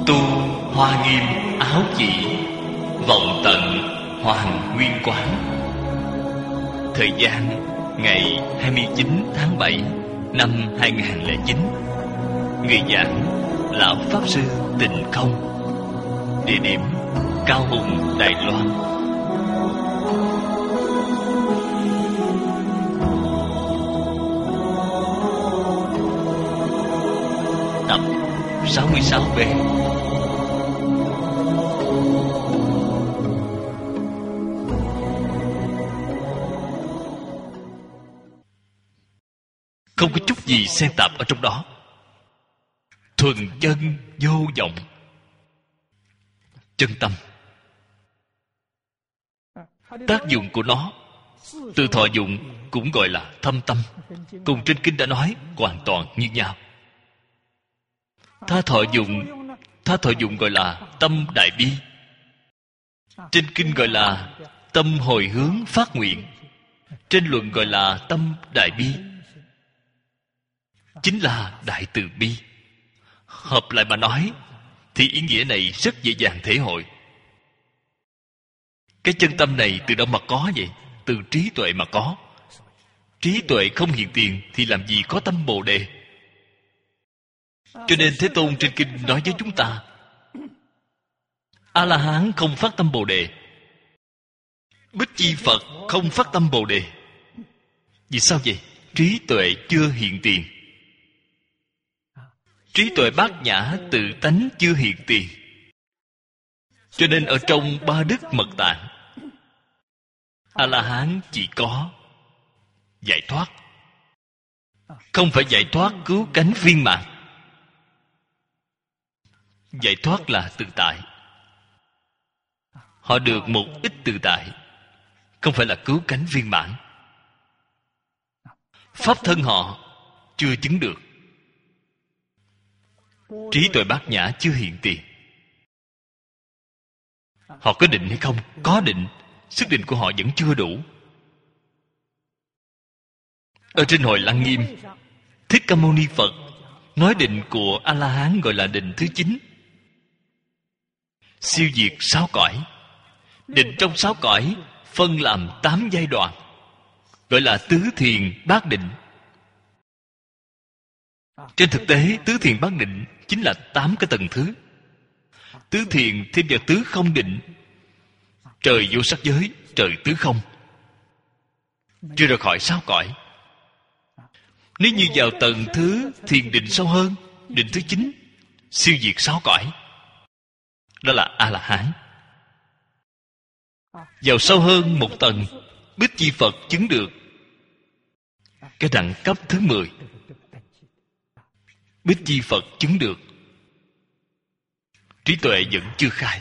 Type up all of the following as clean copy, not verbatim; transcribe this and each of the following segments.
Tu Hoa Nghiêm Áo Chỉ, vọng tận Hoàng Nguyên Quán. Thời gian ngày 29 tháng 7 năm 2009. Người giảng Lão Pháp Sư Tịnh Không. Địa điểm Cao Hùng, Đài Loan. Tập 66B. Không có chút gì xen tạp ở trong đó, thuần chân vô vọng. Chân tâm, tác dụng của nó, từ thọ dụng cũng gọi là thâm tâm, cùng trên kinh đã nói hoàn toàn như nhau. Tha thọ dụng gọi là tâm đại bi, trên kinh gọi là tâm hồi hướng phát nguyện, trên luận gọi là tâm đại bi, chính là đại từ bi. Hợp lại mà nói thì ý nghĩa này rất dễ dàng thể hội. Cái chân tâm này từ đâu mà có vậy? Từ trí tuệ mà có. Trí tuệ không hiện tiền thì làm gì có tâm Bồ Đề. Cho nên Thế Tôn trên kinh nói với chúng ta, A-la-hán không phát tâm Bồ Đề, Bích Chi Phật không phát tâm Bồ Đề. Vì sao vậy? Trí tuệ chưa hiện tiền. Trí tuệ bát nhã tự tánh chưa hiện tiền. Cho nên ở trong ba đức mật tạng, A-la-hán chỉ có giải thoát, không phải giải thoát cứu cánh viên mãn. Giải thoát là tự tại. Họ được một ít tự tại, không phải là cứu cánh viên mãn. Pháp thân họ chưa chứng được. Trí tuệ bát nhã chưa hiện tiền. Họ có định hay không? Có định. Sức định của họ vẫn chưa đủ. Ở trên Hội Lăng Nghiêm, Thích Ca Mâu Ni Phật nói định của A-la-hán gọi là định thứ 9, siêu diệt 6 cõi. Định trong 6 cõi phân làm 8 giai đoạn, gọi là tứ thiền bát định. Trên thực tế, tứ thiền bát định chính là 8 cái tầng thứ. Tứ thiền thêm vào tứ không định, trời vô sắc giới, trời tứ không, chưa ra khỏi 6 cõi. Nếu như vào tầng thứ thiền định sâu hơn, định thứ 9, siêu diệt 6 cõi, đó là A-la-hán. Vào sâu hơn một tầng, Bích Chi Phật chứng được cái đẳng cấp thứ 10. Bích Chi Phật chứng được, trí tuệ vẫn chưa khai.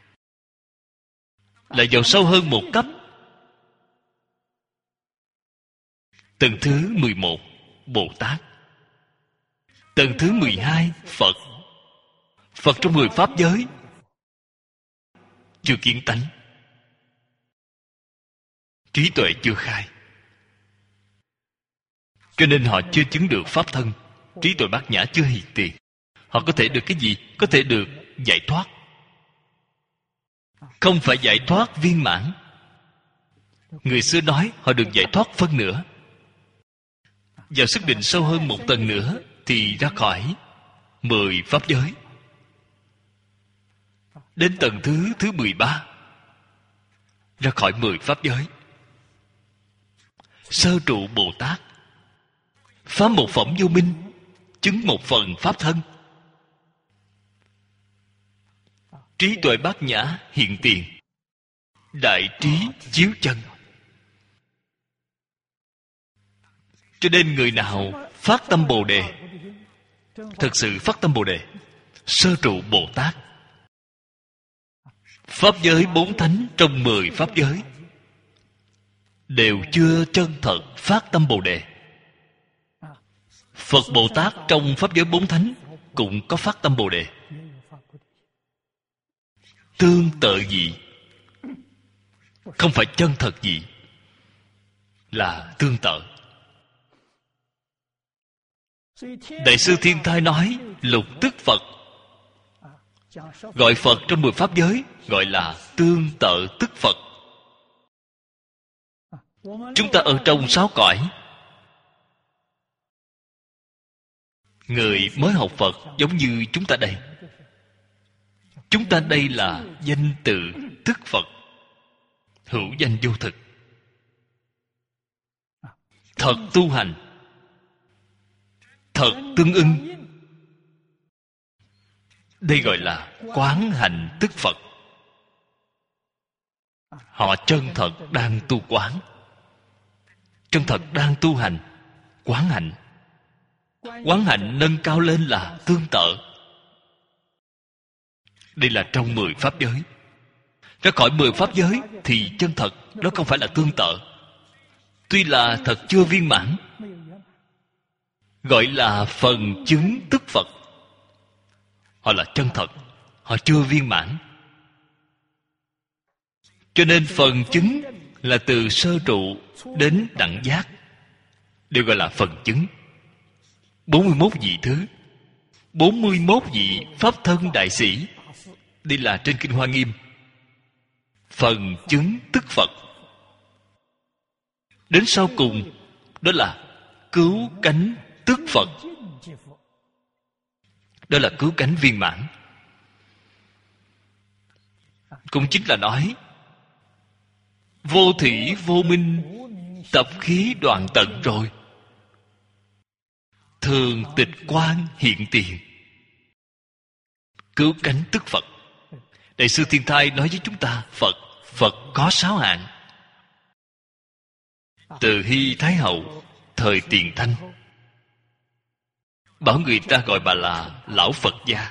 Lại vào sâu hơn một cấp, tầng thứ 11, Bồ Tát. Tầng thứ 12, Phật. Phật trong 10 pháp giới, chưa kiến tánh, trí tuệ chưa khai. Cho nên họ chưa chứng được pháp thân. Trí tuệ bát nhã chưa hiện tiền. Họ có thể được cái gì? Có thể được giải thoát. Không phải giải thoát viên mãn. Người xưa nói họ được giải thoát phân nửa. Vào sức định sâu hơn một tầng nữa thì ra khỏi 10 pháp giới. Đến tầng thứ 13, ra khỏi 10 pháp giới. Sơ trụ Bồ Tát, phá một phẩm vô minh, chứng một phần pháp thân. Trí tuệ bát nhã hiện tiền, đại trí chiếu chân. Cho nên người nào phát tâm Bồ Đề, thật sự phát tâm Bồ Đề, sơ trụ Bồ Tát, pháp giới 4 thánh trong 10 pháp giới đều chưa chân thật phát tâm Bồ Đề. Phật Bồ Tát trong pháp giới 4 thánh cũng có phát tâm Bồ Đề. Tương tự gì? Không phải chân thật gì, là tương tự. Đại sư Thiên Thai nói lục tức Phật Gọi Phật trong 10 pháp giới gọi là tương tự tức Phật. Chúng ta ở trong 6 cõi, người mới học Phật giống như chúng ta đây. Chúng ta đây là danh tự tức Phật, hữu danh vô thực, thật tu hành, thật tương ưng. Đây gọi là quán hạnh tức Phật. Họ chân thật đang tu quán, chân thật đang tu hành quán hạnh. Quán hạnh nâng cao lên là tương tự. Đây là trong 10 pháp giới. Ra khỏi 10 pháp giới thì chân thật đó không phải là tương tự. Tuy là thật chưa viên mãn, gọi là phần chứng tức Phật. Họ là chân thật, họ chưa viên mãn. Cho nên phần chứng là từ sơ trụ đến đẳng giác, đều gọi là phần chứng. 41 vị thứ, 41 vị pháp thân đại sĩ. Đây là trên Kinh Hoa Nghiêm. Phần chứng tức Phật. Đến sau cùng đó là cứu cánh tức Phật. Đó là cứu cánh viên mãn. Cũng chính là nói vô thủy vô minh, tập khí đoạn tận rồi, thường tịch quang hiện tiền, cứu cánh tức Phật. Đại sư Thiên Thai nói với chúng ta, Phật có 6 hạng. Từ Hy Thái Hậu thời Tiền Thanh, bảo người ta gọi bà là Lão Phật Gia.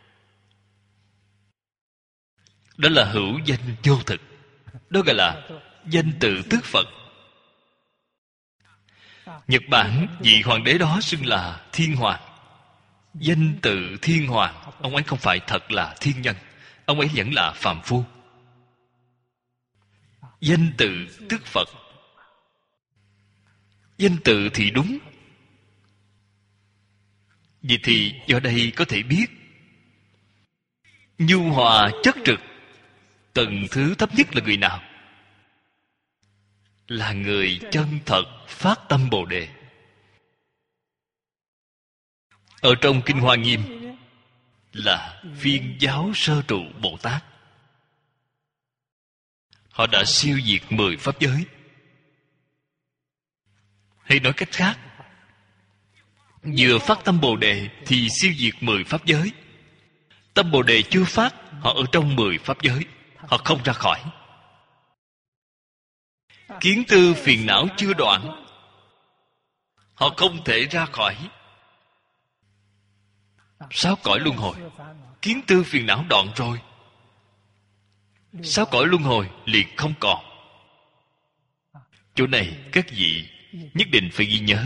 Đó là hữu danh vô thực. Đó gọi là danh tự tức Phật. Nhật Bản vị hoàng đế đó xưng là Thiên Hoàng. Danh tự Thiên Hoàng. Ông ấy không phải thật là thiên nhân, ông ấy vẫn là phàm phu. Danh tự tức Phật. Danh tự thì đúng. Vậy thì do đây có thể biết, nhu hòa chất trực tầng thứ thấp nhất là người nào? Là người chân thật phát tâm Bồ Đề. Ở trong Kinh Hoa Nghiêm là Viên Giáo Sơ Trụ Bồ Tát. Họ đã siêu diệt 10 pháp giới. Hay nói cách khác, vừa phát tâm Bồ Đề thì siêu diệt 10 pháp giới. Tâm Bồ Đề chưa phát, họ ở trong 10 pháp giới, họ không ra khỏi. Kiến tư phiền não chưa đoạn, họ không thể ra khỏi 6 cõi luân hồi. Kiến tư phiền não đoạn rồi, 6 cõi luân hồi liền không còn. Chỗ này các vị nhất định phải ghi nhớ.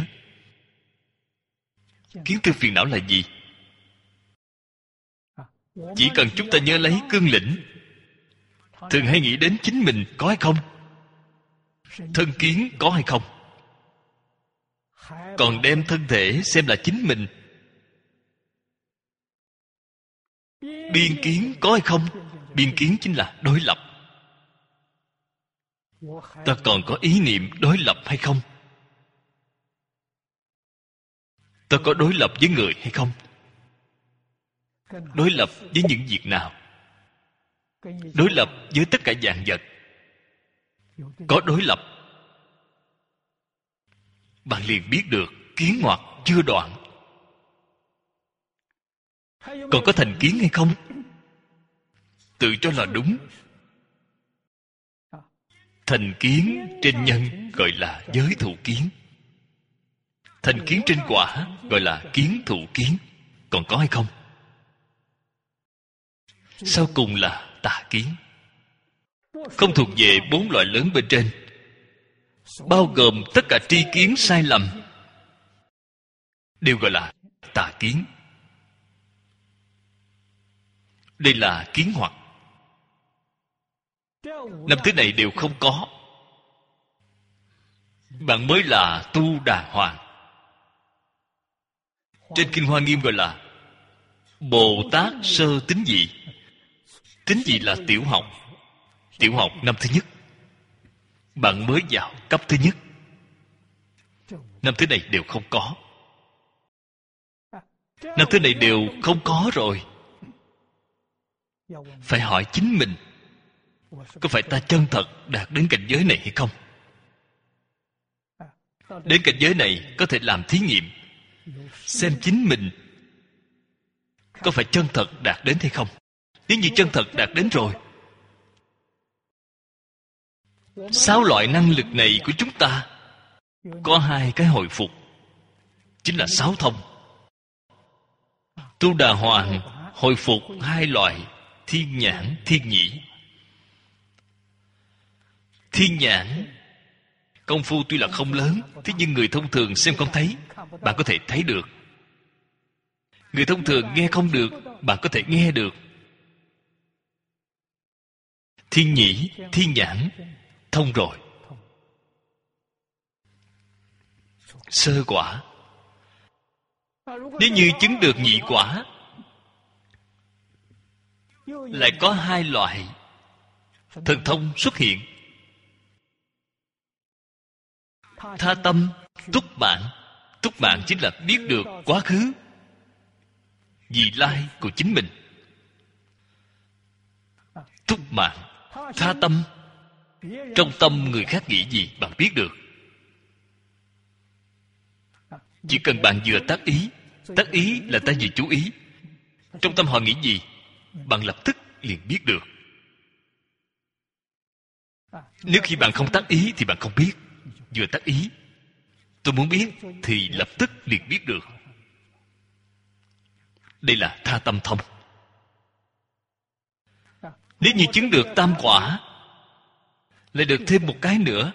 Kiến tư phiền não là gì? Chỉ cần chúng ta nhớ lấy cương lĩnh, thường hay nghĩ đến chính mình có hay không, thân kiến có hay không, còn đem thân thể xem là chính mình. Biên kiến có hay không? Biên kiến chính là đối lập. Ta còn có ý niệm đối lập hay không? Ta có đối lập với người hay không? Đối lập với những việc nào? Đối lập với tất cả vạn vật. Có đối lập, bạn liền biết được kiến hoặc chưa đoạn. Còn có thành kiến hay không? Tự cho là đúng. Thành kiến trên nhân gọi là giới thụ kiến. Thành kiến trên quả gọi là kiến thụ kiến. Còn có hay không? Sau cùng là tà kiến. Không thuộc về 4 loại lớn bên trên, bao gồm tất cả tri kiến sai lầm, đều gọi là tà kiến. Đây là kiến hoặc. 5 thứ này đều không có, bạn mới là tu đàng hoàng. Trên Kinh Hoa Nghiêm gọi là Bồ Tát sơ tín vị. Tín vị là tiểu học. Tiểu học năm thứ nhất. Bạn mới vào cấp thứ nhất. Năm thứ này đều không có. Năm thứ này đều không có rồi. Phải hỏi chính mình, có phải ta chân thật đạt đến cảnh giới này hay không? Đến cảnh giới này có thể làm thí nghiệm, xem chính mình có phải chân thật đạt đến hay không. Nếu như chân thật đạt đến rồi, 6 loại năng lực này của chúng ta có 2 cái hồi phục, chính là 6 thông. Tu Đà Hoàng hồi phục 2 loại thiên nhãn, thiên nhĩ. Thiên nhãn công phu tuy là không lớn, thế nhưng người thông thường xem không thấy, bạn có thể thấy được. Người thông thường nghe không được, bạn có thể nghe được. Thiên nhĩ, thiên nhãn thông rồi. Sơ quả. Nếu như chứng được nhị quả, lại có 2 loại thần thông xuất hiện. Tha tâm, túc mạng. Túc mạng chính là biết được quá khứ, vị lai của chính mình. Túc mạng. Tha tâm, trong tâm người khác nghĩ gì bạn biết được. Chỉ cần bạn vừa tác ý. Tác ý là ta vừa chú ý. Trong tâm họ nghĩ gì, bạn lập tức liền biết được. Nếu khi bạn không tác ý thì bạn không biết. Vừa tác ý, tôi muốn biết, thì lập tức liền biết được. Đây là tha tâm thông. Nếu như chứng được tam quả, lại được thêm một cái nữa,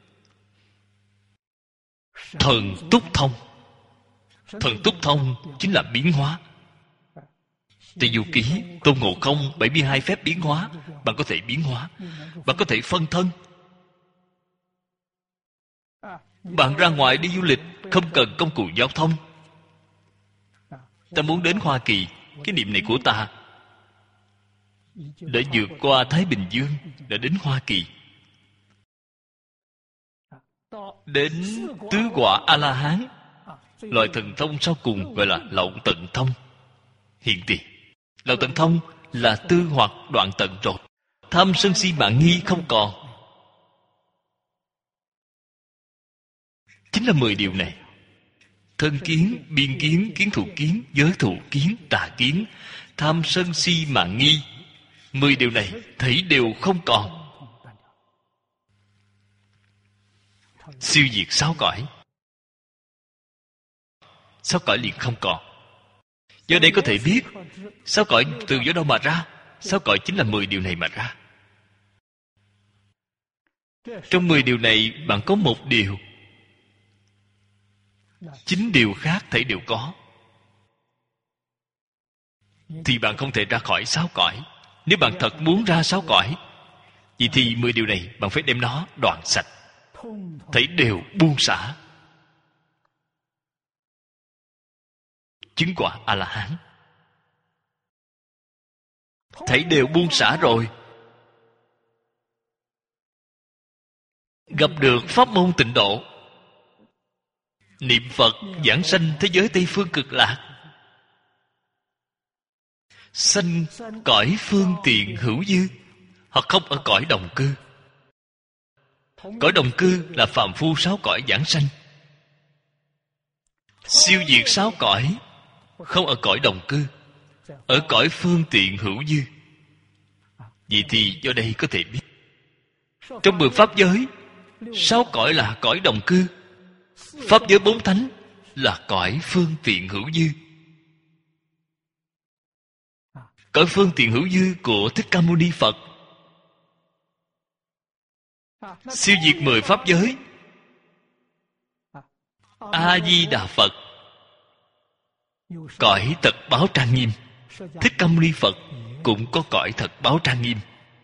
thần túc thông. Thần túc thông chính là biến hóa. Tây Du Ký, Tôn Ngộ Không 72 phép biến hóa. Bạn có thể biến hóa. Bạn có thể phân thân. Bạn ra ngoài đi du lịch, không cần công cụ giao thông. Ta muốn đến Hoa Kỳ, cái niệm này của ta đã vượt qua Thái Bình Dương, đã đến Hoa Kỳ. Đến tứ quả A-la-hán. Loại thần thông sau cùng gọi là lậu tận thông. Hiện tiền lậu tận thông là tư hoặc đoạn tận rồi. Tham sân si mạng nghi không còn. Chính là 10 điều này. Thân kiến, biên kiến, kiến thủ kiến, giới thủ kiến, tà kiến, tham sân si mạng nghi. 10 điều này thấy đều không còn. Siêu diệt 6 cõi. 6 cõi liền không còn. Do đây có thể biết 6 cõi từ do đâu mà ra. 6 cõi chính là 10 điều này mà ra. Trong 10 điều này bạn có một điều, 9 điều khác thấy đều có, thì bạn không thể ra khỏi 6 cõi. Nếu bạn thật muốn ra 6 cõi, vậy thì 10 điều này bạn phải đem nó đoạn sạch, thấy đều buông xả. Chứng quả A-la-hán, thấy đều buông xả rồi, gặp được pháp môn tịnh độ, niệm Phật giảng sanh thế giới Tây Phương Cực Lạc, sanh cõi phương tiện hữu dư. Họ không ở cõi đồng cư. Cõi đồng cư là phàm phu 6 cõi giảng sanh. Siêu diệt 6 cõi, không ở cõi đồng cư, ở cõi phương tiện hữu dư. Vậy thì do đây có thể biết, trong 10 pháp giới, 6 cõi là cõi đồng cư, pháp giới 4 thánh là cõi phương tiện hữu dư. Cõi phương tiện hữu dư của Thích Ca Mâu Ni Phật siêu diệt 10 pháp giới. A Di Đà Phật cõi thật báo trang nghiêm. Thích Ca Mâu Ni Phật cũng có cõi thật báo trang nghiêm.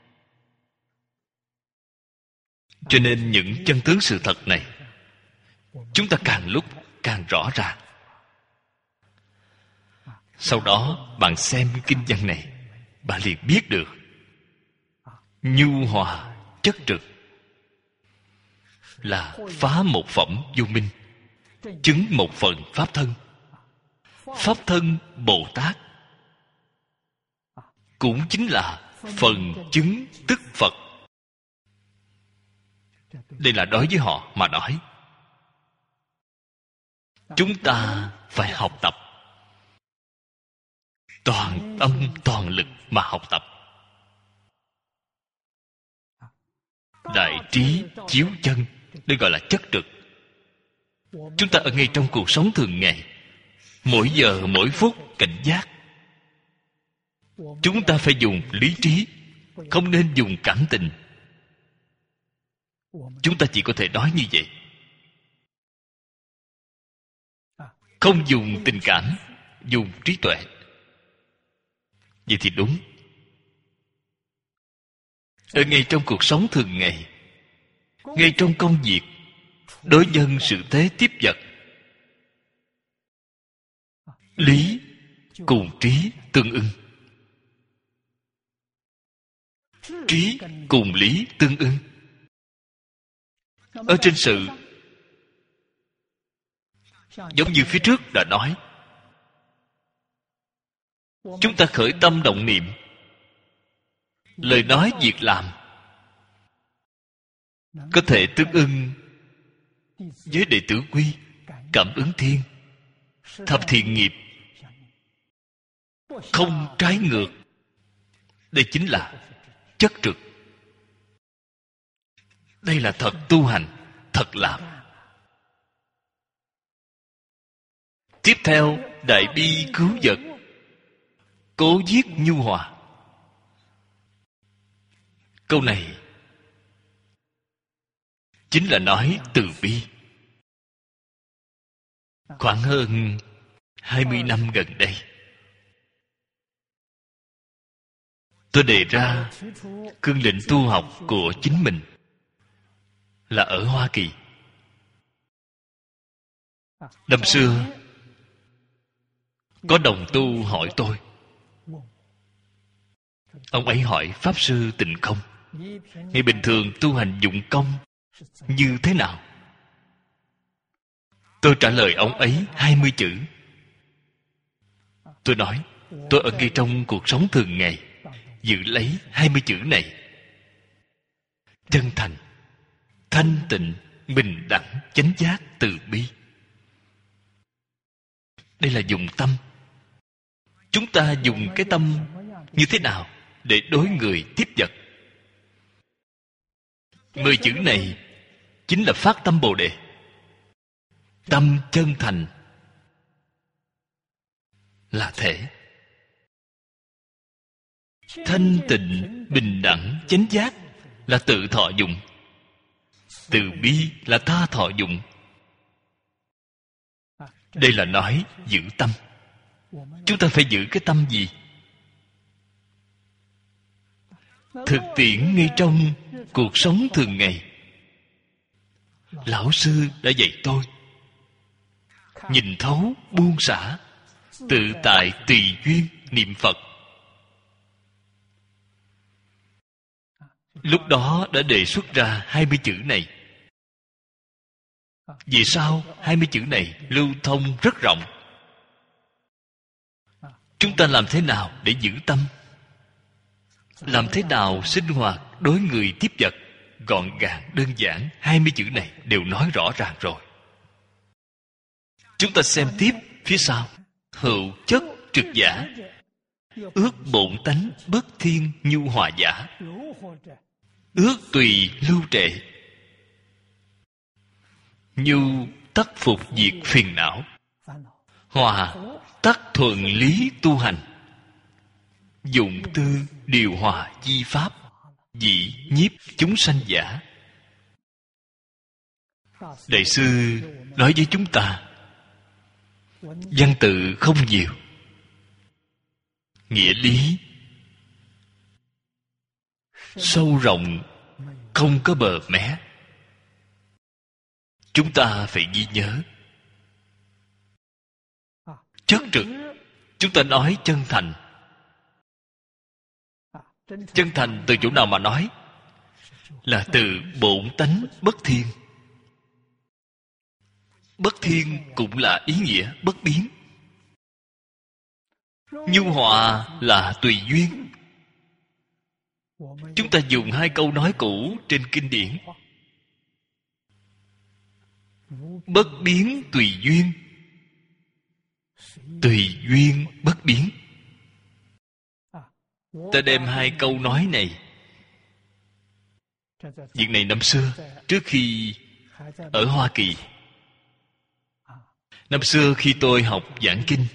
Cho nên những chân tướng sự thật này chúng ta càng lúc càng rõ ràng. Sau đó bạn xem kinh văn này, bạn liền biết được nhu hòa chất trực là phá một phẩm vô minh, chứng một phần pháp thân. Pháp thân Bồ Tát cũng chính là phần chứng tức Phật. Đây là đối với họ mà nói. Chúng ta phải học tập, toàn tâm toàn lực mà học tập. Đại trí chiếu chân, đây gọi là chất trực. Chúng ta ở ngay trong cuộc sống thường ngày, mỗi giờ mỗi phút cảnh giác. Chúng ta phải dùng lý trí, không nên dùng cảm tình. Chúng ta chỉ có thể nói như vậy, không dùng tình cảm, dùng trí tuệ. Vậy thì đúng. Ở ngay trong cuộc sống thường ngày, ngay trong công việc, đối nhân sự thế tiếp vật, lý cùng trí tương ưng. Trí cùng lý tương ưng. Ở trên sự, giống như phía trước đã nói, chúng ta khởi tâm động niệm, lời nói việc làm có thể tương ưng với đệ tử quy, cảm ứng thiên, thập thiện nghiệp, không trái ngược. Đây chính là chất trực. Đây là thật tu hành, thật làm. Tiếp theo, đại bi cứu vật, cố giết nhu hòa. Câu này chính là nói từ bi. Khoảng hơn 20 năm gần đây, tôi đề ra cương lĩnh tu học của chính mình là ở Hoa Kỳ. Năm xưa, có đồng tu hỏi tôi. Ông ấy hỏi Pháp Sư Tịnh Không, ngày bình thường tu hành dụng công như thế nào? Tôi trả lời ông ấy 20 chữ. Tôi nói, tôi ở ngay trong cuộc sống thường ngày giữ lấy 20 chữ này: chân thành, thanh tịnh, bình đẳng, chánh giác, từ bi. Đây là dùng tâm. Chúng ta dùng cái tâm như thế nào để đối người tiếp vật? 10 chữ này chính là phát tâm Bồ Đề. Tâm chân thành là thể. Thanh tịnh, bình đẳng, chánh giác là tự thọ dụng. Từ bi là tha thọ dụng. Đây là nói giữ tâm. Chúng ta phải giữ cái tâm gì? Thực tiễn ngay trong cuộc sống thường ngày. Lão sư đã dạy tôi nhìn thấu, buông xả, tự tại tùy duyên niệm Phật. Lúc đó đã đề xuất ra 20 chữ này. Vì sao 20 chữ này lưu thông rất rộng? Chúng ta làm thế nào để giữ tâm? Làm thế nào sinh hoạt đối người tiếp vật? Gọn gàng, đơn giản, 20 chữ này đều nói rõ ràng rồi. Chúng ta xem tiếp phía sau. Hữu chất trực giả, ước bổn tánh bất thiên nhu hòa giả, ước tùy lưu trệ, nhu tắc phục diệt phiền não, hòa tắc thuận lý tu hành, dụng tư điều hòa di pháp, dị nhiếp chúng sanh giả. Đại sư nói với chúng ta, văn tự không nhiều, nghĩa lý sâu rộng, không có bờ mé. Chúng ta phải ghi nhớ. Chất trực, Chúng ta nói chân thành. Chân thành từ chỗ nào mà nói? Là từ bổn tánh bất thiên. Bất thiên cũng là ý nghĩa bất biến. Nhu hòa là tùy duyên. Chúng ta dùng hai câu nói cũ trên kinh điển: bất biến tùy duyên, tùy duyên bất biến. Ta đem hai câu nói này. Việc này năm xưa, trước khi ở Hoa Kỳ, năm xưa khi tôi học giảng kinh,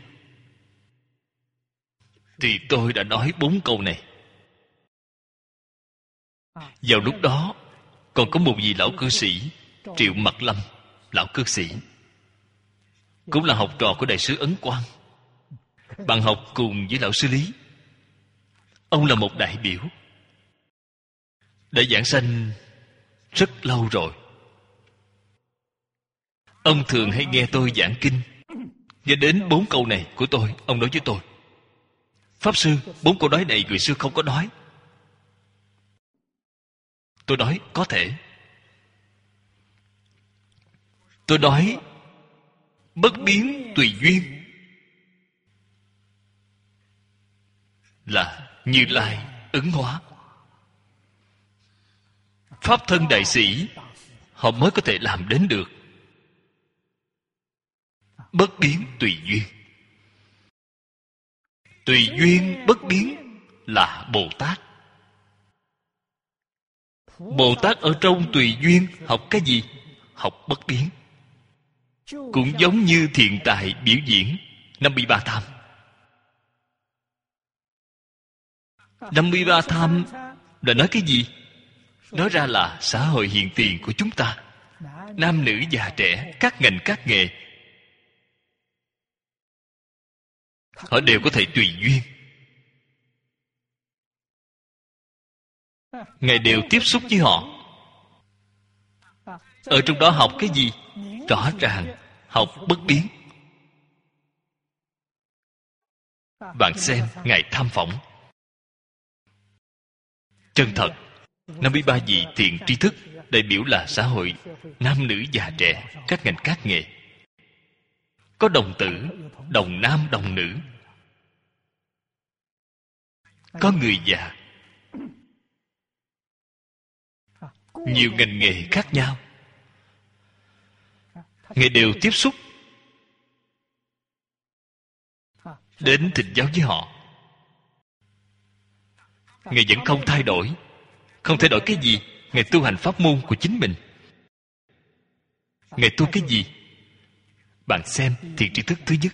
thì tôi đã nói 4 câu này. Vào lúc đó còn có một vị lão cư sĩ Triệu Mật Lâm. Lão cư sĩ cũng là học trò của đại sứ Ấn Quang, bạn học cùng với lão sư Lý. Ông là một đại biểu, đã giảng sanh rất lâu rồi. Ông thường hay nghe tôi giảng kinh. Nghe đến 4 câu này của tôi, ông nói với tôi: Pháp sư, 4 câu nói này người xưa không có nói. Tôi nói có thể. Tôi nói bất biến tùy duyên là Như Lai ứng hóa. Pháp thân đại sĩ họ mới có thể làm đến được. Bất biến tùy duyên. Tùy duyên bất biến là Bồ Tát. Bồ Tát ở trong tùy duyên học cái gì? Học bất biến. Cũng giống như thiện tài biểu diễn 53 tham. 53 tham là nói cái gì? Nói ra là xã hội hiện tiền của chúng ta. Nam nữ già trẻ, các ngành các nghề, họ đều có thể tùy duyên. Ngài đều tiếp xúc với họ. Ở trong đó học cái gì? Rõ ràng học bất biến. Bạn xem Ngài tham phỏng chân thật 53 vị thiện tri thức, đại biểu là xã hội nam nữ già trẻ, các ngành các nghề. Có đồng tử, đồng nam đồng nữ, có người già, nhiều ngành nghề khác nhau. Ngài đều tiếp xúc, đến thịnh giáo với họ. Ngài vẫn không thay đổi. Không thay đổi cái gì? Ngài tu hành pháp môn của chính mình. Ngài tu cái gì? Bạn xem thiện tri thức thứ nhất.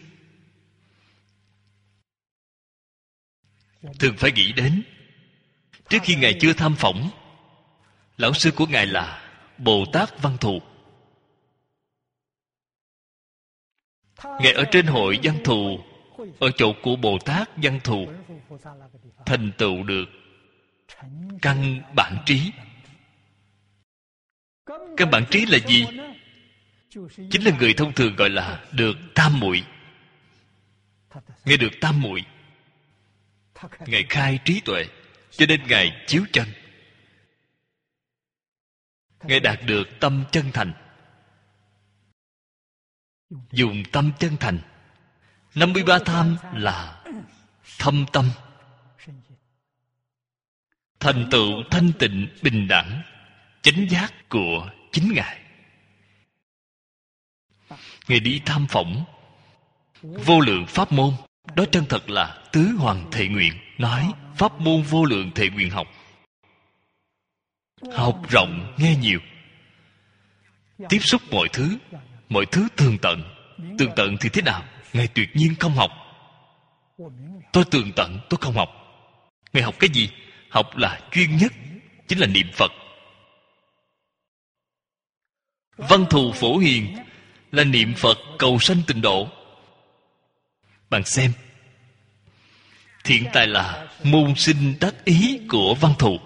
Thường phải nghĩ đến, trước khi Ngài chưa tham phỏng, lão sư của Ngài là Bồ Tát Văn Thù. Ngài ở trên hội Văn Thù, ở chỗ của Bồ Tát Văn Thù, thành tựu được căn bản trí. Căn bản trí là gì? Chính là người thông thường gọi là được tam muội. Ngài được tam muội, Ngài khai trí tuệ, cho nên Ngài chiếu chân. Ngài đạt được tâm chân thành. Dùng tâm chân thành. 53 tham là thâm tâm, thành tựu thanh tịnh bình đẳng chánh giác của chính Ngài. Ngài đi tham phỏng vô lượng pháp môn. Đó chân thật là tứ hoàng thệ nguyện. Nói pháp môn vô lượng thệ nguyện học. Học rộng nghe nhiều, tiếp xúc mọi thứ tường tận. Tường tận thì thế nào? Ngài tuyệt nhiên không học. Tôi tường tận, tôi không học. Ngài học cái gì? Học là chuyên nhất, chính là niệm Phật. Văn thù phổ hiền là niệm Phật cầu sanh tịnh độ. Bạn xem, thiện tài là môn sinh đắc ý của Văn thù.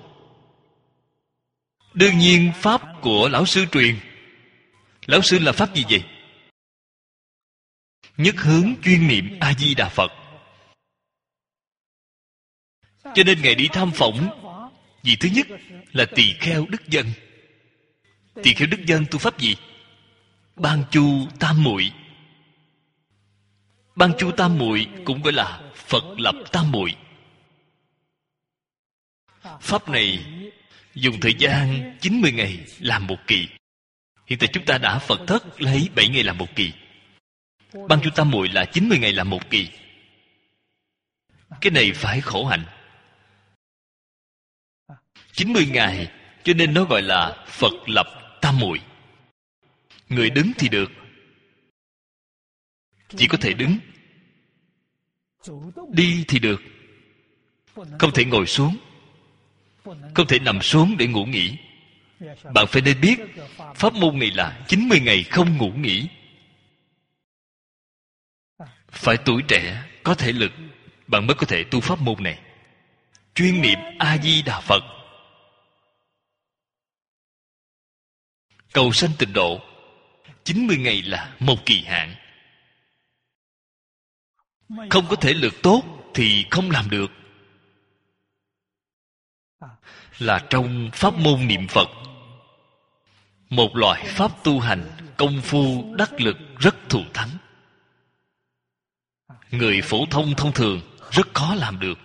Đương nhiên pháp của lão sư truyền. Lão sư là pháp gì vậy? Nhất hướng chuyên niệm A Di Đà Phật. Cho nên Ngài đi tham phỏng. Vì thứ nhất là tỳ kheo đức dân. Tỳ kheo đức dân tu pháp gì? Ban chu tam muội. Ban chu tam muội cũng gọi là Phật lập tam muội. Pháp này dùng thời gian 90 ngày làm một kỳ. Hiện tại chúng ta đã Phật thất lấy 7 ngày làm một kỳ. Ban chu tam muội là 90 ngày làm một kỳ. Cái này phải khổ hạnh. 90 ngày, cho nên nó gọi là Phật lập tam muội. Người đứng thì được, chỉ có thể đứng. Đi thì được, không thể ngồi xuống, không thể nằm xuống để ngủ nghỉ. Bạn phải nên biết pháp môn này là 90 ngày không ngủ nghỉ. Phải tuổi trẻ, có thể lực, bạn mới có thể tu pháp môn này. Chuyên niệm A-di-đà Phật, cầu sanh tịnh độ. 90 ngày là một kỳ hạn. Không có thể lực tốt thì không làm được. Là trong pháp môn niệm Phật, một loại pháp tu hành công phu đắc lực rất thù thắng. Người phổ thông thông thường rất khó làm được.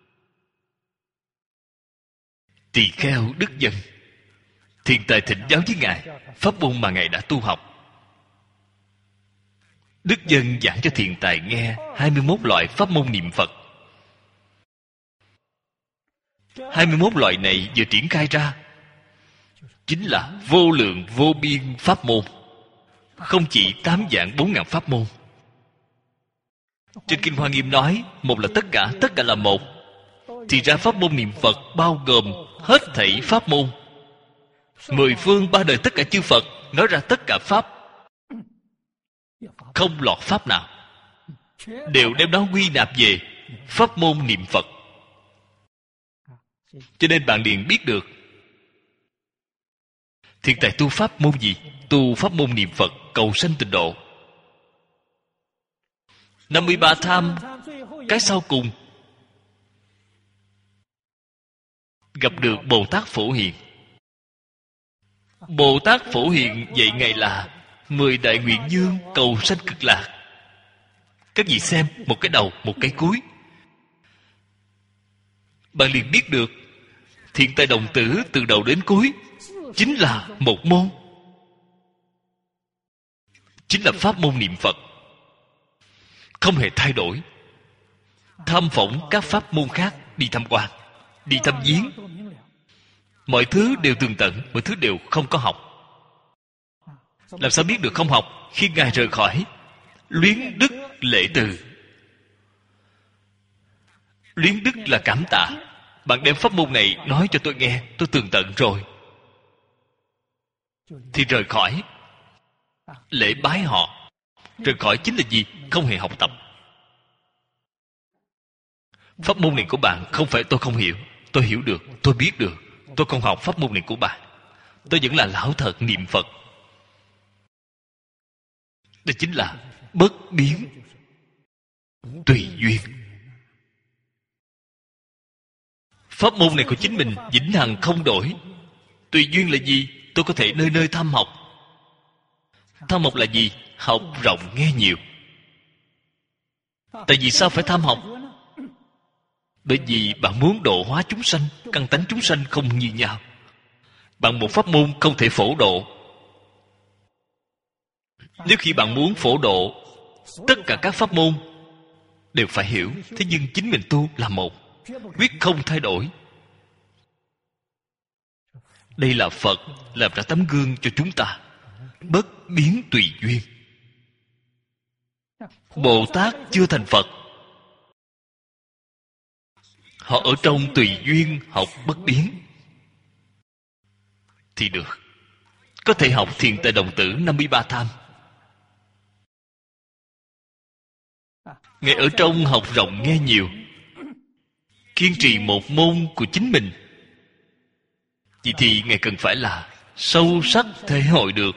Tỳ kheo đức dân, Thiền Tài thỉnh giáo với Ngài pháp môn mà Ngài đã tu học. Đức dân giảng cho Thiền Tài nghe 21 loại pháp môn niệm Phật. 21 loại này vừa triển khai ra chính là vô lượng vô biên pháp môn. Không chỉ 8 vạn 4.000 pháp môn. Trên Kinh Hoa Nghiêm nói một là tất cả là một. Thì ra pháp môn niệm Phật bao gồm hết thảy pháp môn. 10 phương 3 đời tất cả chư Phật, nói ra tất cả pháp, không lọt pháp nào, đều đem nó quy nạp về pháp môn niệm Phật. Cho nên bạn liền biết được Thiền Tài tu pháp môn gì? Tu pháp môn niệm Phật cầu sanh tịnh độ. 53 tham, cái sau cùng gặp được Bồ Tát Phổ Hiền. Bồ Tát Phổ Hiền dạy Ngài là 10 đại nguyện dương cầu sanh cực lạc. Các vị xem, một cái đầu, một cái cuối, bạn liền biết được Thiện Tài đồng tử từ đầu đến cuối chính là một môn, chính là pháp môn niệm Phật, không hề thay đổi. Tham phỏng các pháp môn khác, đi tham quan, đi thăm viếng, mọi thứ đều tường tận, mọi thứ đều không có học. Làm sao biết được không học? Khi Ngài rời khỏi, luyến đức lễ từ. Luyến đức là cảm tạ. Bạn đem pháp môn này nói cho tôi nghe, tôi tường tận rồi, thì rời khỏi, lễ bái họ. Rời khỏi chính là gì? Không hề học tập. Pháp môn này của bạn không phải tôi không hiểu. Tôi hiểu được, tôi biết được. Tôi không học pháp môn này của bạn. Tôi vẫn là lão thật niệm Phật. Đó chính là bất biến, tùy duyên. Pháp môn này của chính mình vĩnh hằng không đổi. Tùy duyên là gì? Tôi có thể nơi nơi tham học. Tham học là gì? Học rộng nghe nhiều. Tại vì sao phải tham học? Bởi vì bạn muốn độ hóa chúng sanh. Căn tánh chúng sanh không như nhau. Bạn một pháp môn không thể phổ độ. Nếu khi bạn muốn phổ độ tất cả các pháp môn đều phải hiểu. Thế nhưng chính mình tu là một, quyết không thay đổi. Đây là Phật làm ra tấm gương cho chúng ta. Bất biến tùy duyên. Bồ Tát chưa thành Phật, họ ở trong tùy duyên học bất biến thì được. Có thể học Thiền Tài đồng tử 53 tham. Ngài ở trong học rộng nghe nhiều, kiên trì một môn của chính mình. Vậy thì Ngài cần phải là sâu sắc thể hội được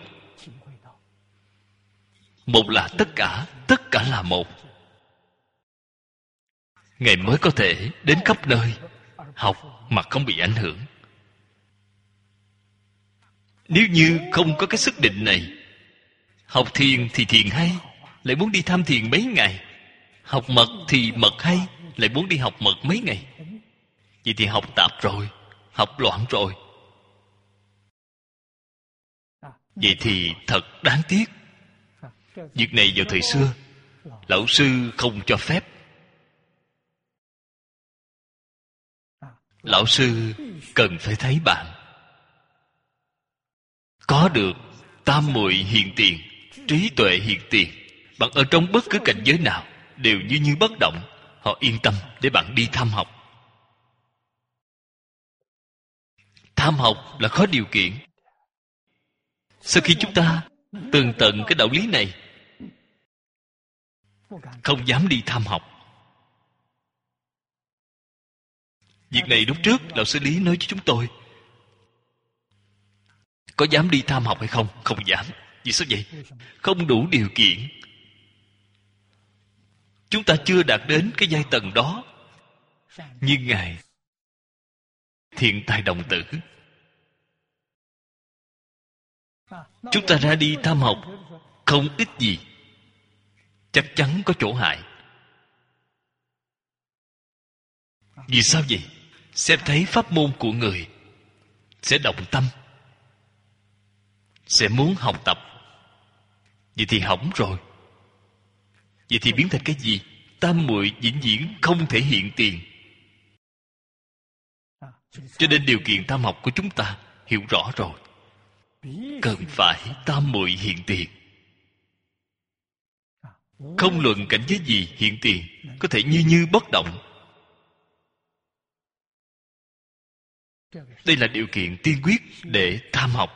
một là tất cả là một. Ngài mới có thể đến khắp nơi học mà không bị ảnh hưởng. Nếu như không có cái sức định này, học thiền thì thiền hay, lại muốn đi tham thiền mấy ngày. Học mật thì mật hay, lại muốn đi học mật mấy ngày. Vậy thì học tạp rồi, học loạn rồi. Vậy thì thật đáng tiếc. Việc này vào thời xưa lão sư không cho phép. Lão sư cần phải thấy bạn có được tam muội hiện tiền, trí tuệ hiện tiền. Bạn ở trong bất cứ cảnh giới nào đều như bất động. Họ yên tâm để bạn đi tham học. Tham học là có điều kiện. Sau khi chúng ta tường tận cái đạo lý này, không dám đi tham học. Việc này lúc trước lão sư Lý nói cho chúng tôi, có dám đi tham học hay không? Không dám. Vì sao vậy? Không đủ điều kiện. Chúng ta chưa đạt đến cái giai tầng đó. Như ngài Thiện Tài Đồng Tử, chúng ta ra đi tham học không ít gì, chắc chắn có chỗ hại. Vì sao vậy? Xem thấy pháp môn của người sẽ động tâm, sẽ muốn học tập. Vậy thì hỏng rồi. Vậy thì biến thành cái gì? Tam muội vĩnh viễn không thể hiện tiền. Cho nên điều kiện tam học của chúng ta hiểu rõ rồi. Cần phải tam muội hiện tiền. Không luận cảnh giới gì hiện tiền, có thể như bất động. Đây là điều kiện tiên quyết để tham học.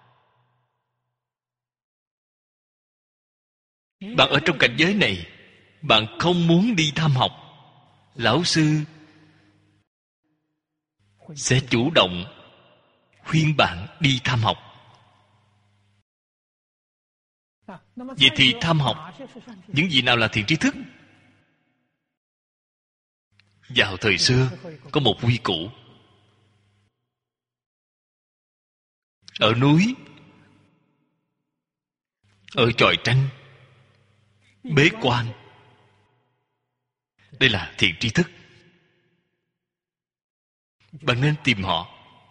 Bạn ở trong cảnh giới này, bạn không muốn đi tham học, lão sư sẽ chủ động khuyên bạn đi tham học. Vậy thì tham học những gì nào là thiện tri thức? Vào thời xưa có một quy củ. Ở núi, ở chòi tranh, bế quan, đây là thiện tri thức. Bạn nên tìm họ.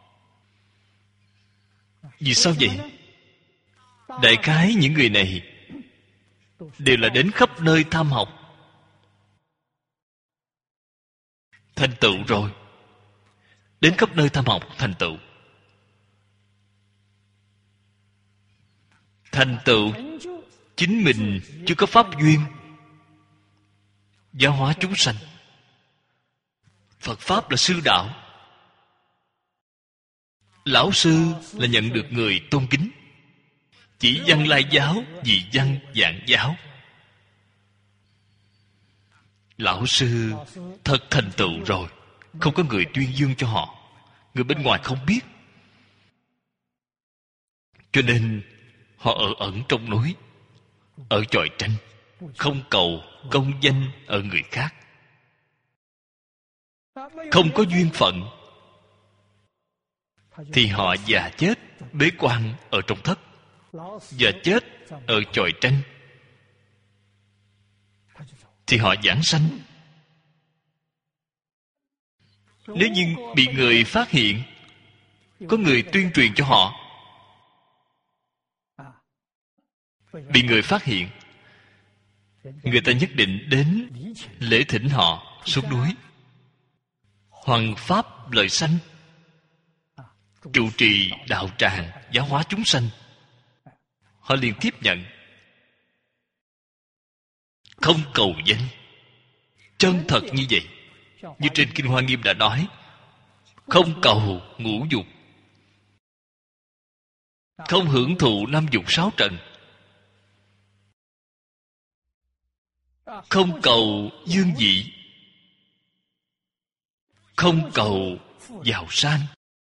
Vì sao vậy? Đại khái những người này đều là đến khắp nơi tham học, thành tựu rồi. Đến khắp nơi tham học, thành tựu. Thành tựu chính mình chưa có pháp duyên giáo hóa chúng sanh. Phật Pháp là sư đạo. Lão sư là nhận được người tôn kính. Chỉ văn lai giáo, vì văn dạng giáo. Lão sư thật thành tựu rồi, không có người tuyên dương cho họ. Người bên ngoài không biết. Cho nên họ ở ẩn trong núi, ở chòi tranh, không cầu công danh ở người khác. Không có duyên phận thì họ già chết bế quan ở trong thất, già chết ở chòi tranh, thì họ giảng sanh. Nếu như bị người phát hiện, có người tuyên truyền cho họ, bị người phát hiện, người ta nhất định đến lễ thỉnh họ xuống núi, hoằng pháp lợi sanh, trụ trì đạo tràng, giáo hóa chúng sanh. Họ liền tiếp nhận, không cầu danh, chân thật như vậy. Như trên Kinh Hoa Nghiêm đã nói, không cầu ngũ dục, không hưởng thụ năm dục sáu trần, không cầu dương vị, không cầu giàu sang,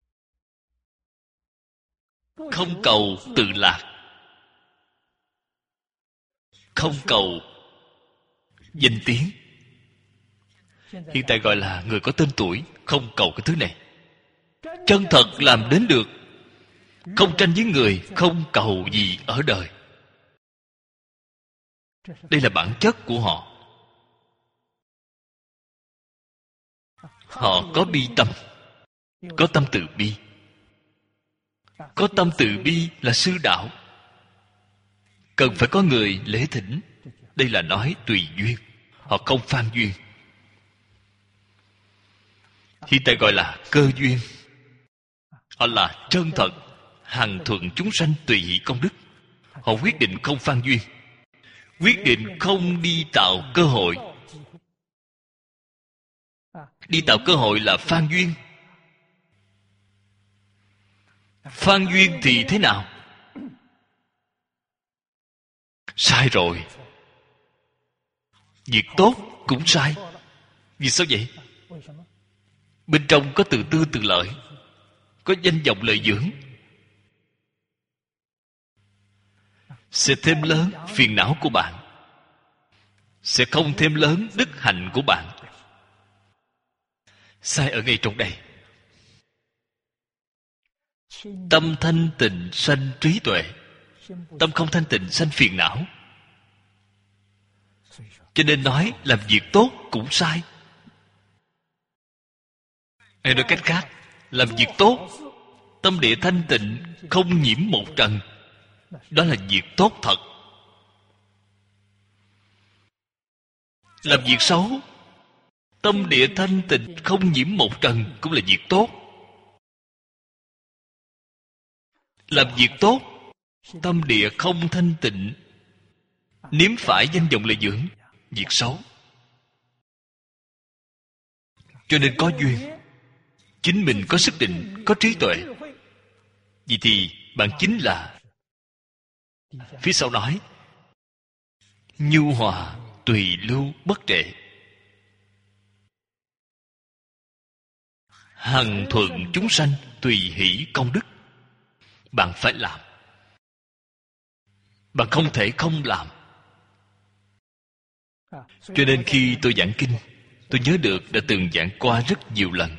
không cầu tự lạc, không cầu danh tiếng. Hiện tại gọi là người có tên tuổi, không cầu cái thứ này. Chân thật làm đến được, không tranh với người, không cầu gì ở đời. Đây là bản chất của họ. Họ có bi tâm, có tâm từ bi. Có tâm từ bi là sư đạo. Cần phải có người lễ thỉnh. Đây là nói tùy duyên. Họ không phan duyên. Hiện tại gọi là cơ duyên. Họ là chân thật, hằng thuận chúng sanh tùy hỷ công đức. Họ quyết định không phan duyên, quyết định không đi tạo cơ hội. Đi tạo cơ hội là phan duyên. Phan duyên thì thế nào? Sai rồi. Việc tốt cũng sai. Vì sao vậy? Bên trong có tự tư tự lợi, có danh vọng lợi dưỡng, sẽ thêm lớn phiền não của bạn, sẽ không thêm lớn đức hạnh của bạn. Sai ở ngay trong đây. Tâm thanh tịnh sanh trí tuệ, tâm không thanh tịnh sanh phiền não. Cho nên nói làm việc tốt cũng sai. Hay nói cách khác, làm việc tốt, tâm địa thanh tịnh, không nhiễm một trần, đó là việc tốt thật. Làm việc xấu, tâm địa thanh tịnh, không nhiễm một trần, cũng là việc tốt. Làm việc tốt, tâm địa không thanh tịnh, nếm phải danh vọng lợi dưỡng, việc xấu. Cho nên có duyên, chính mình có sức định, có trí tuệ. Vì thì bạn chính là, phía sau nói, nhu hòa tùy lưu bất trệ, hằng thuận chúng sanh tùy hỷ công đức. Bạn phải làm, bạn không thể không làm. Cho nên khi tôi giảng kinh, tôi nhớ được đã từng giảng qua rất nhiều lần.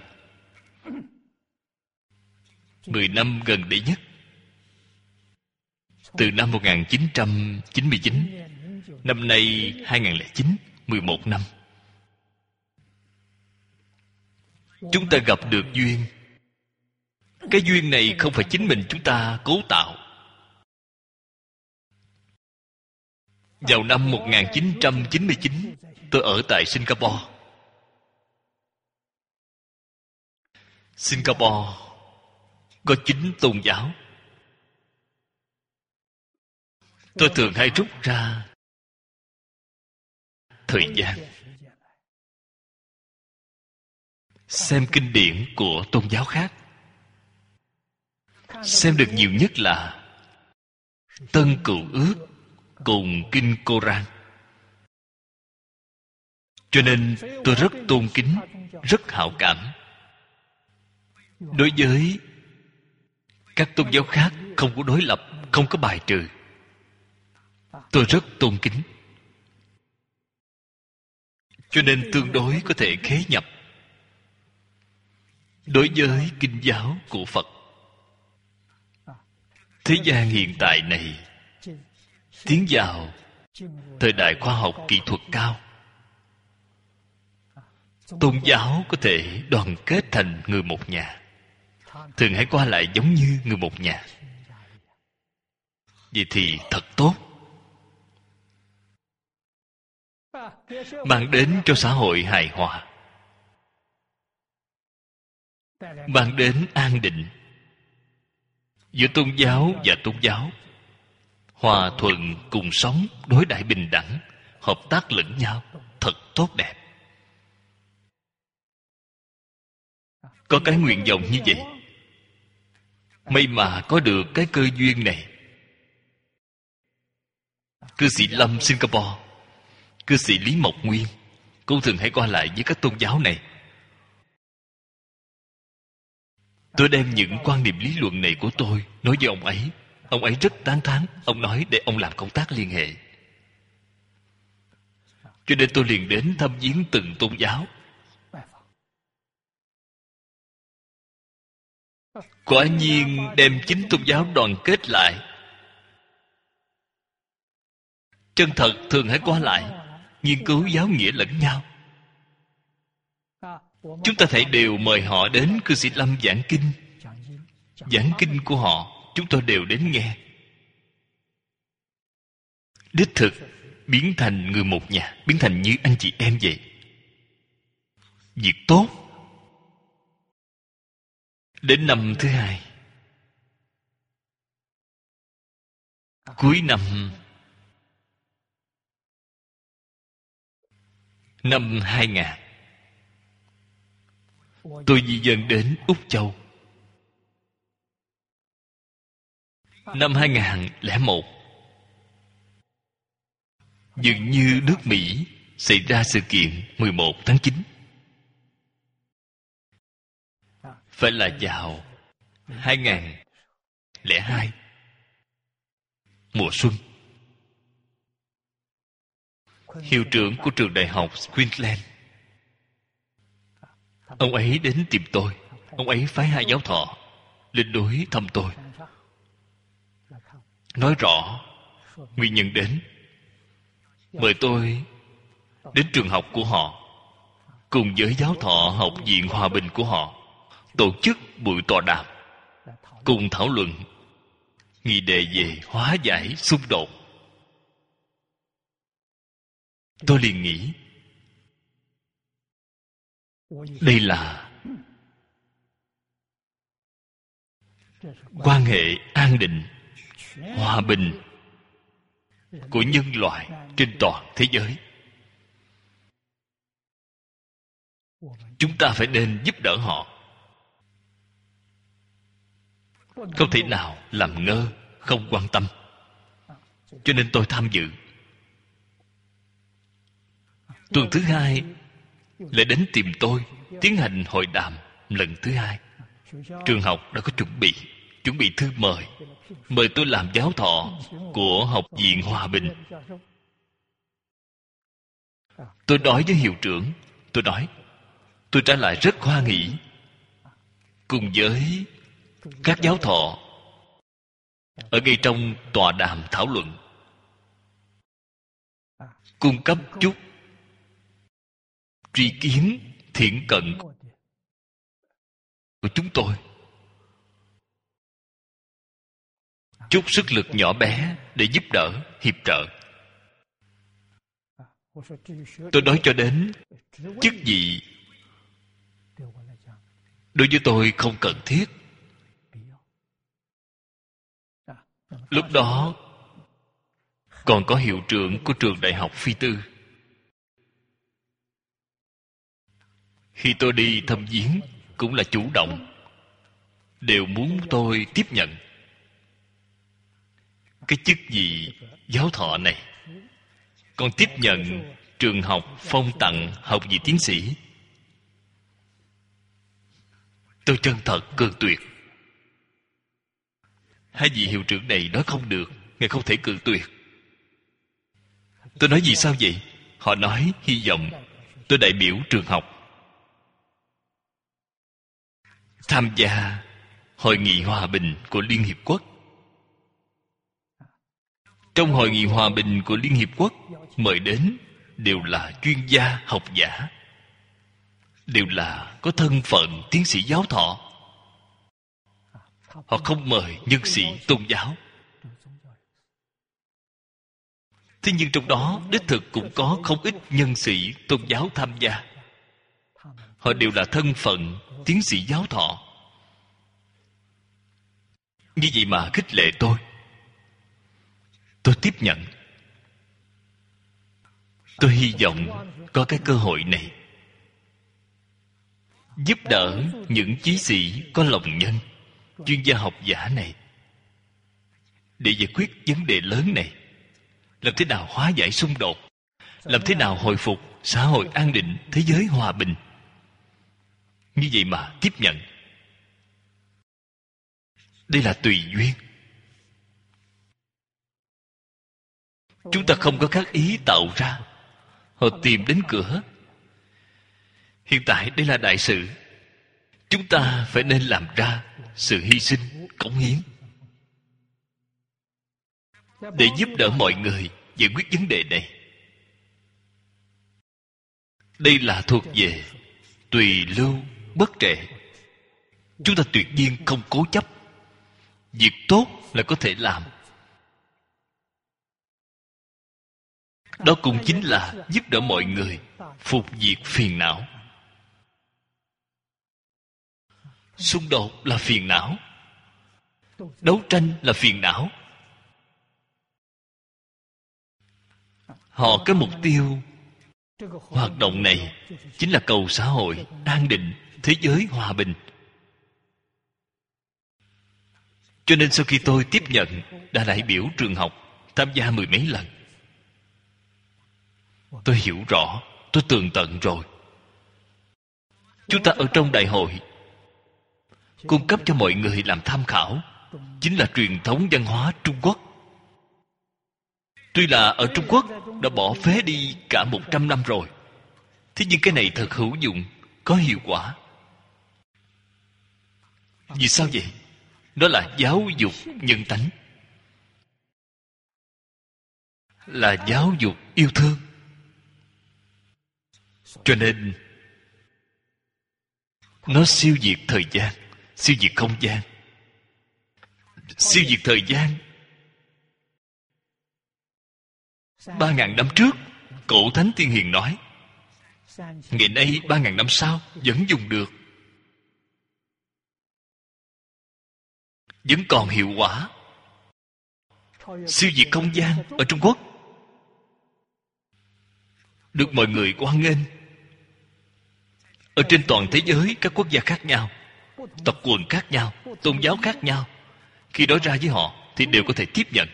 10 năm gần đây nhất, từ năm 1999, năm nay 2009, 11 năm. Chúng ta gặp được duyên. Cái duyên này không phải chính mình chúng ta cố tạo. Vào năm 1999, tôi ở tại Singapore. Singapore có 9 tôn giáo. Tôi thường hay rút ra thời gian xem kinh điển của tôn giáo khác. Xem được nhiều nhất là Tân Cựu Ước cùng kinh Cô-ranh. Cho nên tôi rất tôn kính, rất hảo cảm. Đối với các tôn giáo khác không có đối lập, không có bài trừ. Tôi rất tôn kính. Cho nên tương đối có thể khế nhập. Đối với kinh giáo của Phật, thế gian hiện tại này tiến vào thời đại khoa học kỹ thuật cao. Tôn giáo có thể đoàn kết thành người một nhà, thường hãy qua lại giống như người một nhà. Vậy thì thật tốt, mang đến cho xã hội hài hòa, mang đến an định giữa tôn giáo và tôn giáo, hòa thuận cùng sống, đối đãi bình đẳng, hợp tác lẫn nhau, thật tốt đẹp. Có cái nguyện vọng như vậy, may mà có được cái cơ duyên này. Cư sĩ Lâm Singapore, cư sĩ Lý Mộc Nguyên cũng thường hay qua lại với các tôn giáo này. Tôi đem những quan niệm lý luận này của tôi nói với ông ấy. Ông ấy rất tán thán. Ông nói để ông làm công tác liên hệ. Cho nên tôi liền đến thăm viếng từng tôn giáo. quả nhiên đem chính tôn giáo đoàn kết lại. Chân thật thường hãy qua lại, nghiên cứu giáo nghĩa lẫn nhau. Chúng ta thể đều mời họ đến cư sĩ Lâm giảng kinh. Giảng kinh của họ chúng tôi đều đến nghe. Đích thực biến thành người một nhà, biến thành như anh chị em vậy. Việc tốt. Đến năm thứ hai, cuối năm 2000, tôi di dân đến Úc Châu. Năm 2001, dường như nước Mỹ xảy ra sự kiện 11 tháng 9. Phải là vào 2002, mùa xuân. Hiệu trưởng của trường đại học Queensland, ông ấy đến tìm tôi. Ông ấy phái 2 giáo thọ lên núi thăm tôi, nói rõ nguyên nhân đến, mời tôi đến trường học của họ, cùng với giáo thọ học viện hòa bình của họ tổ chức buổi tọa đàm, cùng thảo luận nghị đề về hóa giải xung đột. Tôi liền nghĩ, đây là quan hệ an định, hòa bình của nhân loại trên toàn thế giới. Chúng ta phải nên giúp đỡ họ, không thể nào làm ngơ, không quan tâm. Cho nên tôi tham dự. Tuần thứ hai lại đến tìm tôi, tiến hành hội đàm lần thứ hai. Trường học đã có chuẩn bị thư mời tôi làm giáo thọ của học viện hòa bình. Tôi nói với hiệu trưởng, tôi nói tôi trả lại rất hoan hỉ, cùng với các giáo thọ ở ngay trong tọa đàm thảo luận, cung cấp chút tri kiến thiện cận của chúng tôi, chút sức lực nhỏ bé để giúp đỡ, hiệp trợ. Tôi nói cho đến chức vị đối với tôi không cần thiết. Lúc đó còn có hiệu trưởng của trường đại học Phi Tư. Khi tôi đi thăm viếng cũng là chủ động, đều muốn tôi tiếp nhận cái chức vị giáo thọ này, còn tiếp nhận trường học phong tặng học vị tiến sĩ. Tôi chân thật cự tuyệt. 2 vị hiệu trưởng này nói không được, ngài không thể cự tuyệt. Tôi nói vì sao vậy? Họ nói hy vọng tôi đại biểu trường học tham gia hội nghị hòa bình của Liên Hiệp Quốc. Trong hội nghị hòa bình của Liên Hiệp Quốc mời đến đều là chuyên gia học giả, đều là có thân phận tiến sĩ giáo thọ. Họ không mời nhân sĩ tôn giáo. Thế nhưng trong đó đích thực cũng có không ít nhân sĩ tôn giáo tham gia. Họ đều là thân phận tiến sĩ giáo thọ. Như vậy mà khích lệ tôi tiếp nhận. Tôi hy vọng có cái cơ hội này giúp đỡ những chí sĩ có lòng nhân, chuyên gia học giả này, để giải quyết vấn đề lớn này. Làm thế nào hóa giải xung đột, làm thế nào hồi phục xã hội an định, thế giới hòa bình. Như vậy mà tiếp nhận. Đây là tùy duyên. Chúng ta không có các ý tạo ra. Họ tìm đến cửa. Hiện tại đây là đại sự. chúng ta phải nên làm ra sự hy sinh, cống hiến để giúp đỡ mọi người giải quyết vấn đề này. Đây là thuộc về tùy lưu bất trệ. Chúng ta tuyệt nhiên không cố chấp. Việc tốt là có thể làm. Đó cũng chính là giúp đỡ mọi người phục diệt phiền não. Xung đột là phiền não, đấu tranh là phiền não. Họ có mục tiêu. Hoạt động này chính là cầu xã hội an định, thế giới hòa bình. Cho nên sau khi tôi tiếp nhận đã đại biểu trường học, tham gia mười mấy lần, tôi hiểu rõ, tôi tường tận rồi. Chúng ta ở trong đại hội cung cấp cho mọi người làm tham khảo chính là truyền thống văn hóa Trung Quốc. Tuy là ở Trung Quốc đã bỏ phế đi cả 100 năm rồi, thế nhưng cái này thật hữu dụng, có hiệu quả. Vì sao vậy? Đó là giáo dục nhân tánh, là giáo dục yêu thương. Cho nên nó siêu diệt thời gian, siêu diệt không gian, siêu diệt thời gian. 3.000 năm trước, cổ Thánh Tiên Hiền nói, ngày nay 3.000 năm sau vẫn dùng được, vẫn còn hiệu quả. Siêu diệt không gian ở Trung Quốc được mọi người hoan nghênh. Ở trên toàn thế giới, các quốc gia khác nhau, tộc quần khác nhau, tôn giáo khác nhau, khi nói ra với họ thì đều có thể tiếp nhận.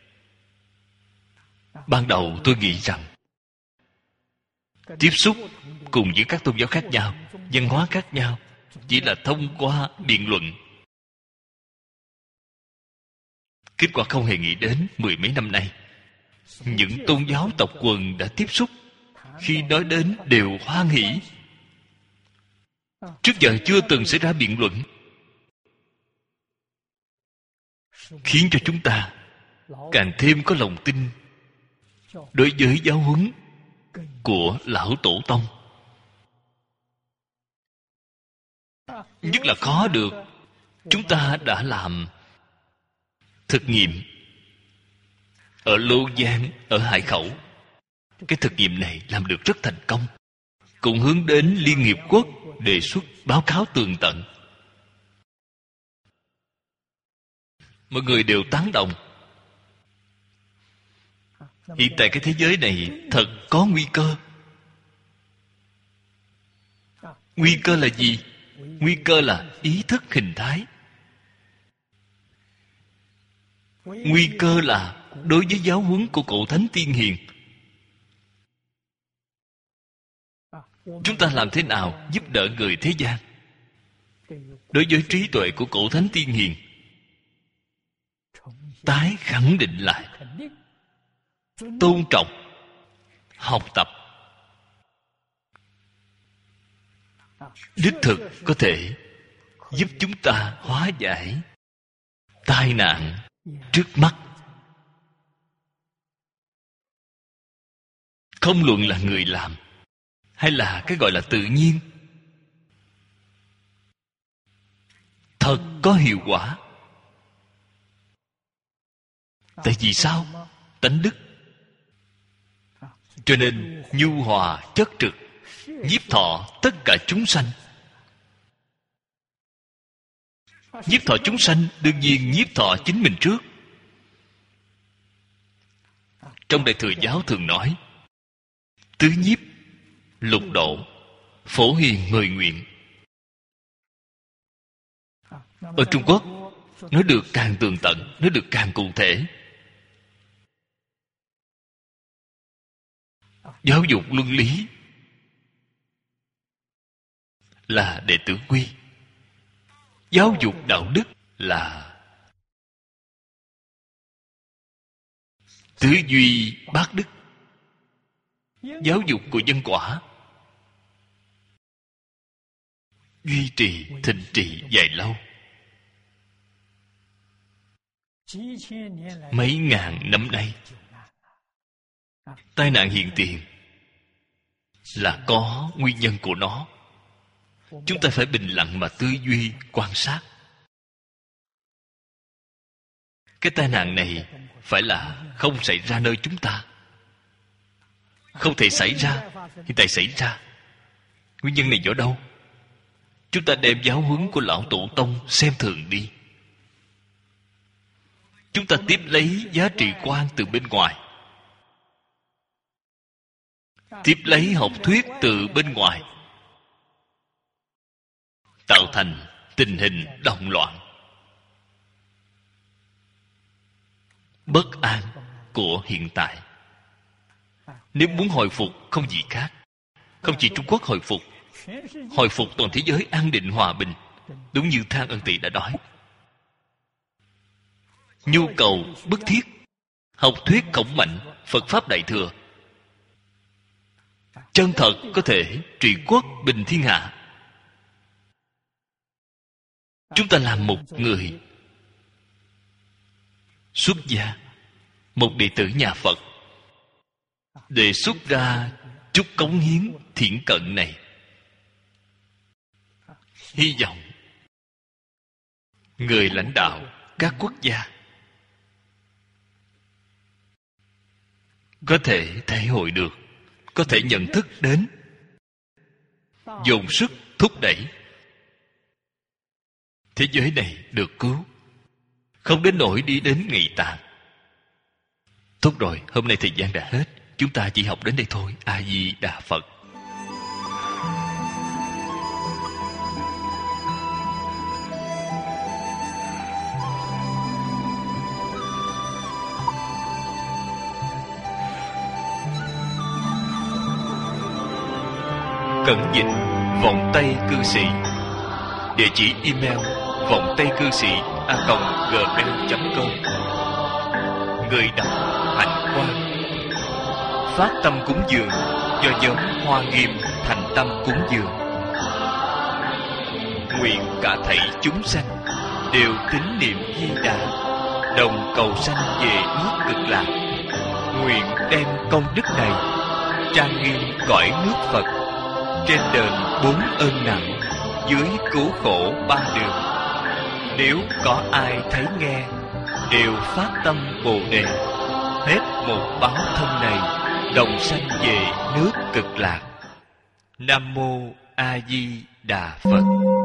Ban đầu tôi nghĩ rằng tiếp xúc cùng với các tôn giáo khác nhau, văn hóa khác nhau chỉ là thông qua biện luận. Kết quả không hề nghĩ đến mười mấy năm nay, những tôn giáo tộc quần đã tiếp xúc, khi nói đến đều hoan hỷ. Trước giờ chưa từng xảy ra biện luận, khiến cho chúng ta càng thêm có lòng tin đối với giáo huấn của lão tổ tông. Nhất là khó được, chúng ta đã làm thực nghiệm ở Lô Giang, ở Hải Khẩu. Cái thực nghiệm này làm được rất thành công, cũng hướng đến Liên Hiệp Quốc đề xuất báo cáo tường tận. Mọi người đều tán đồng. Hiện tại cái thế giới này thật có nguy cơ. Nguy cơ là gì? Nguy cơ là ý thức hình thái. Nguy cơ là đối với giáo huấn của cổ Thánh Tiên Hiền. Chúng ta làm thế nào giúp đỡ người thế gian? Đối với trí tuệ của cổ Thánh Tiên Hiền, tái khẳng định lại, tôn trọng, học tập, đích thực có thể giúp chúng ta hóa giải tai nạn trước mắt. Không luận là người làm hay là cái gọi là tự nhiên, thật có hiệu quả. Tại vì sao? Tánh đức. Cho nên nhu hòa chất trực, nhiếp thọ tất cả chúng sanh. Nhiếp thọ chúng sanh, đương nhiên nhiếp thọ chính mình trước. Trong Đại Thừa Giáo thường nói tứ nhiếp, lục độ, phổ hiền mười nguyện. Ở Trung Quốc nói được càng tường tận, nói được càng cụ thể. Giáo dục luân lý là đệ tử quy. Giáo dục đạo đức là tứ duy bát đức. Giáo dục của nhân quả, duy trì thịnh trị dài lâu. Mấy ngàn năm nay, tai nạn hiện tiền là có nguyên nhân của nó. Chúng ta phải bình lặng mà tư duy quan sát. Cái tai nạn này phải là không xảy ra nơi chúng ta, không thể xảy ra, hiện tại xảy ra. Nguyên nhân này ở đâu? Chúng ta đem giáo huấn của lão tổ tông xem thường đi. Chúng ta tiếp lấy giá trị quan từ bên ngoài, tiếp lấy học thuyết từ bên ngoài, tạo thành tình hình động loạn, bất an của hiện tại. Nếu muốn hồi phục không gì khác, không chỉ Trung Quốc hồi phục toàn thế giới an định hòa bình. Đúng như Thang Ân Tỵ đã nói, nhu cầu bức thiết, học thuyết khổng mạnh, Phật Pháp Đại Thừa, chân thật có thể trị quốc bình thiên hạ. Chúng ta làm một người xuất gia, một đệ tử nhà Phật, đề xuất ra chút cống hiến thiển cận này, hy vọng người lãnh đạo các quốc gia có thể thể hội được, có thể nhận thức đến, dồn sức thúc đẩy thế giới này được cứu, không đến nỗi đi đến ngày tàn. Tốt rồi, hôm nay thời gian đã hết, chúng ta chỉ học đến đây thôi. A Di Đà Phật. Cẩn dịch Vọng Tây Cư Sĩ. Địa chỉ email vọng tây cư sĩ @gmail.com. Người đọc Hạnh Quang. Phát tâm cúng dường do nhóm Hoa Nghiêm thành tâm cúng dường. Nguyện cả thảy chúng sanh đều tín niệm Di Đà, đồng cầu sanh về nước Cực Lạc. Nguyện đem công đức này trang nghiêm cõi nước Phật, trên đền 4 ơn nặng, dưới cứu khổ 3 đường. Nếu có ai thấy nghe, đều phát tâm Bồ Đề, hết một báo thân này, đồng sanh về nước Cực Lạc. Nam Mô A Di Đà Phật.